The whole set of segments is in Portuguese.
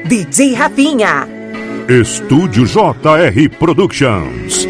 DJ Rafinha. Estúdio JR Productions.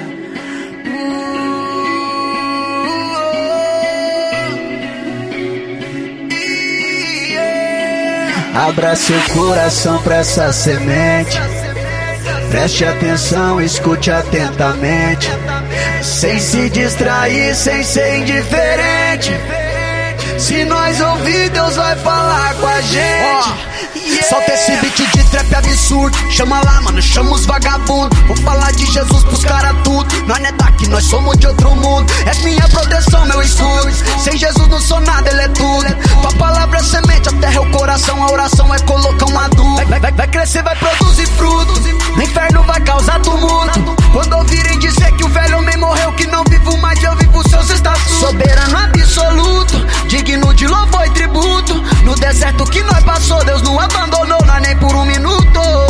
Abra seu coração pra essa semente. Preste atenção, escute atentamente. Sem se distrair, sem ser indiferente. Se nós ouvir, Deus vai falar com a gente. Solta esse beat de trap absurdo. Chama lá, mano, chama os vagabundos. Vou falar de Jesus pros caras tudo. Nós não é daqui, nós somos de outro mundo. É minha proteção, meu escudo. Sem Jesus não sou nada, ele é tudo. Tua palavra é semente, a terra é o coração. A oração é colocar um adubo. Vai crescer, vai produzir frutos. No inferno vai causar tumulto. Quando ouvirem dizer que o velho homem morreu, que não vivo mais, eu vivo seus estatutos. Soberano absoluto, digno de louvor e tributo. No deserto que nós passou, Deus não abandonou nós nem por um minuto.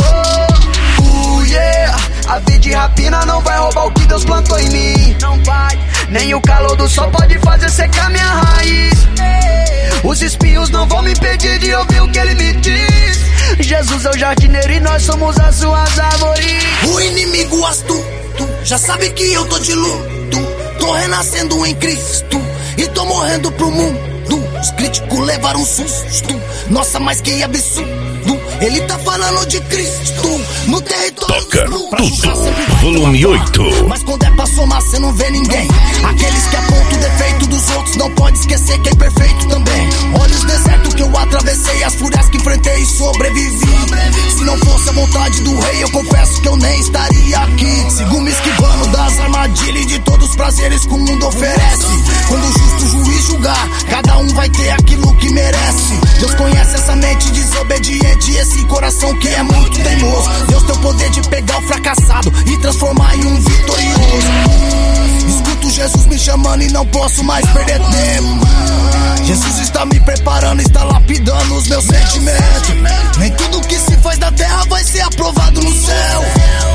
Yeah. A vida de rapina não vai roubar o que Deus plantou em mim. Não vai. Nem o calor do sol pode fazer secar minha raiz. Os espinhos não vão me impedir de ouvir o que ele me diz. Jesus é o jardineiro e nós somos as suas árvores. O inimigo astuto já sabe que eu tô de luto. Tô renascendo em Cristo e tô morrendo pro mundo. Os críticos levaram um susto. Nossa, mas que absurdo. Ele tá falando de Cristo no território. Toca tudo, volume 8. Mas quando é pra somar, cê não vê ninguém. Aqueles que apontam o defeito dos outros, não pode esquecer que é perfeito também. Olha os desertos que eu atravessei, as fúrias que enfrentei e sobrevivi. Se não fosse a vontade do rei, eu confesso que eu nem estaria aqui. Sigo me esquivando das armadilhas e de todos os prazeres que o mundo oferece. Quando o justo juiz julgar, cada um vai ter aquilo que merece. Deus conhece essa mente desobediente e esse coração que é muito teimoso. Deus tem o poder de pegar o fracassado e transformar em um vitorioso. Escuto Jesus me chamando e não posso mais perder tempo. Jesus está me preparando, está lapidando os meus sentimentos. Nem tudo que se faz na terra vai ser aprovado no céu.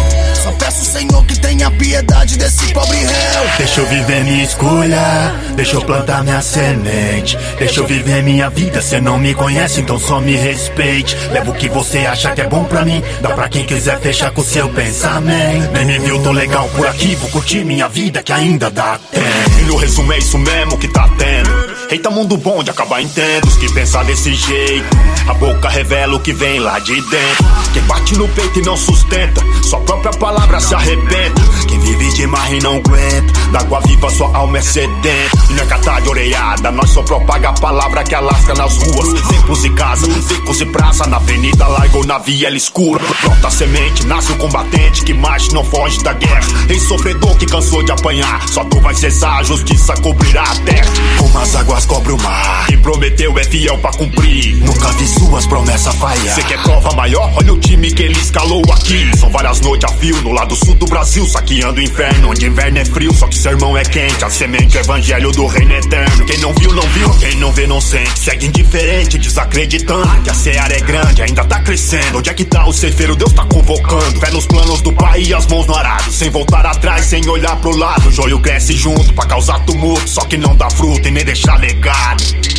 Só peço, Senhor, que tenha piedade desse pobre réu. Deixa eu viver minha escolha, deixa eu plantar minha semente. Deixa eu viver minha vida, cê não me conhece, então só me respeite. Leva o que você acha que é bom pra mim, dá pra quem quiser fechar com seu pensamento. Nem me viu, tô legal por aqui, vou curtir minha vida que ainda dá tempo. E no resumo é isso mesmo que tá tendo. Eita, mundo bom de acabar entendo. Os que pensam desse jeito, a boca revela o que vem lá de dentro. Quem bate no peito e não sustenta, sua própria palavra se arrebenta. Quem vive demais e não aguenta, da água viva sua alma é sedenta. E não é catar de oreiada, nós só propaga a palavra que alasca nas ruas. Templos e casas, becos e praça, na avenida larga ou na viela escura. Brota a semente, nasce o combatente que marcha e não foge da guerra. Rei sofredor que cansou de apanhar, só tu vai cessar, a justiça cobrirá a terra. Como as águas cobre o mar, quem prometeu é fiel pra cumprir. Nunca vi suas promessas falhar. Cê quer prova maior? Olha o time que ele escalou aqui. São várias noites a fio no lado sul do Brasil, saqueando o inferno, onde inverno é frio, só que sermão é quente. A semente, o evangelho do reino eterno. Quem não viu, não viu, quem não vê, não sente. Segue indiferente, desacreditando que a seara é grande, ainda tá crescendo. Onde é que tá o ceifeiro? Deus tá convocando. Fé nos planos do pai e as mãos no arado, sem voltar atrás, sem olhar pro lado. O joio cresce junto pra causar tumulto, só que não dá fruto e nem deixar legado.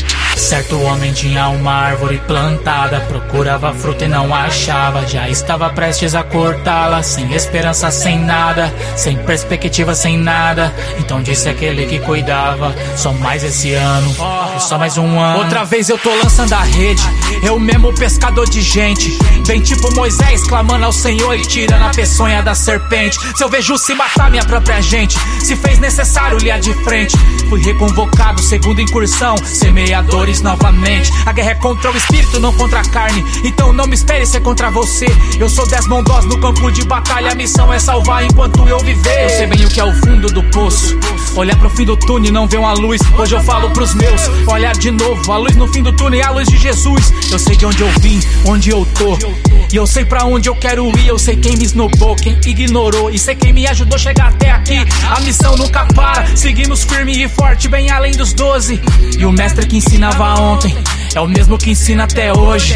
Certo homem tinha uma árvore plantada, procurava fruta e não achava. Já estava prestes a cortá-la, sem esperança, sem nada, sem perspectiva, sem nada. Então disse aquele que cuidava: só mais esse ano, só mais um ano. Outra vez eu tô lançando a rede, eu mesmo pescador de gente. Bem tipo Moisés clamando ao Senhor e tirando a peçonha da serpente. Se eu vejo se matar minha própria gente, se fez necessário olhar de frente. Fui reconvocado, segunda incursão, semeadores novamente. A guerra é contra o espírito, não contra a carne, então não me espere ser contra você. Eu sou Desmond Doss no campo de batalha, a missão é salvar enquanto eu viver. Eu sei bem o que é o fundo do poço, olhar pro fim do túnel e não ver uma luz. Hoje eu falo pros meus, olhar de novo, a luz no fim do túnel é a luz de Jesus. Eu sei de onde eu vim, onde eu tô, e eu sei pra onde eu quero ir. Eu sei quem me esnobou, quem ignorou, e sei quem me ajudou a chegar até aqui. A missão nunca para, seguimos firme e forte, bem além dos 12. E o mestre que ensinava ensinava ontem é o mesmo que ensina até hoje.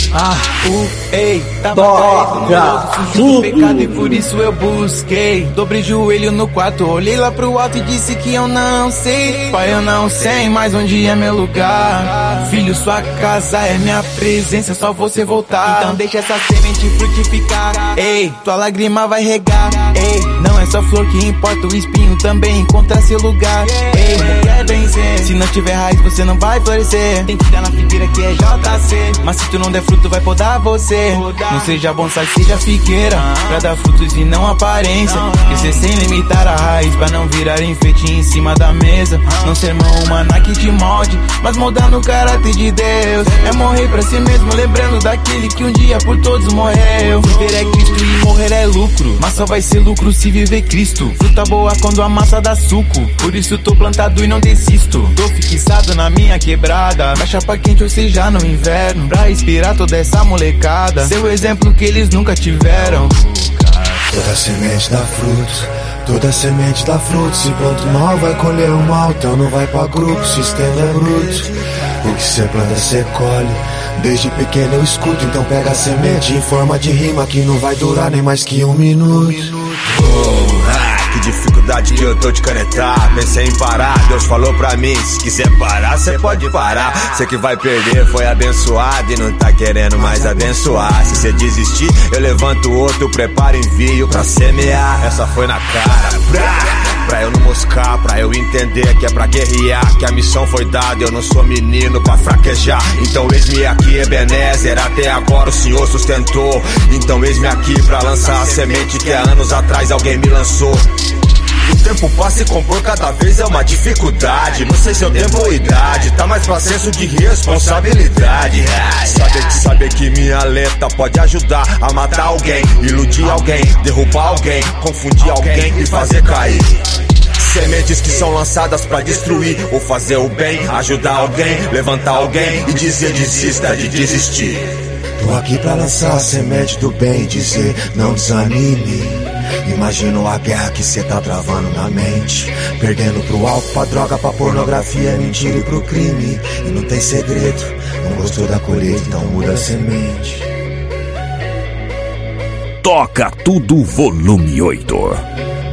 Toca do pecado e por isso eu busquei. Dobrei joelho no quarto, olhei lá pro alto e disse que eu não sei. Pai, eu não sei mais onde é meu lugar. Filho, sua casa é minha presença, só você voltar. Então deixa essa semente frutificar. Ei, tua lágrima vai regar. Ei, não é só flor que importa, o espinho também encontra seu lugar. Ei, não quer vencer, se não tiver raiz você não vai florescer. Tem que dar na figueira que é JC, mas se tu não der fruto vai podar você. Não seja bonsai, seja figueira, pra dar frutos e não aparência. Crescer sem limitar a raiz, pra não virar enfeite em cima da mesa. Não ser mão humana que te molde, mas moldar no caráter de Deus. É morrer pra si mesmo, lembrando daquele que um dia por todos morreu. Viver é Cristo e morrer é lucro, mas só vai ser lucro se viver Cristo. Fruta boa quando a massa dá suco, por isso tô plantado e não desisto. Tô fixado na minha quebrada, na chapa quente ou seja no inverno, pra inspirar toda essa molecada, ser o exemplo que eles nunca tiveram. Toda semente dá frutos, toda semente dá frutos. Se planta o mal vai colher o mal, então não vai pra grupo, o sistema é bruto. O que cê planta cê colhe, desde pequeno eu escuto. Então pega a semente em forma de rima que não vai durar nem mais que 1 minuto. Que dificuldade que eu tô de canetar. Pensei em parar, Deus falou pra mim, se quiser parar, cê pode parar. Cê que vai perder foi abençoado e não tá querendo mais abençoar. Se cê desistir, eu levanto outro, preparo envio pra semear. Essa foi na cara, pra eu não moscar, pra eu entender que é pra guerrear, que a missão foi dada, eu não sou menino pra fraquejar. Então eis-me aqui, Ebenezer, até agora o Senhor sustentou. Então eis-me aqui pra lançar a semente que há anos atrás alguém me lançou. O tempo passa e compor cada vez é uma dificuldade. Não sei se é o tempo ou idade, tá mais pra senso de responsabilidade. Saber que minha letra pode ajudar a matar alguém, iludir alguém, derrubar alguém, confundir alguém e fazer cair. Sementes que são lançadas pra destruir ou fazer o bem, ajudar alguém, levantar alguém e dizer desista de desistir. Tô aqui pra lançar a semente do bem e dizer não desanime. Imagino a guerra que cê tá travando na mente, perdendo pro álcool, pra droga, pra pornografia, mentira e pro crime. E não tem segredo, não gostou da colheita, então muda a semente. Toca Tudo Volume 8.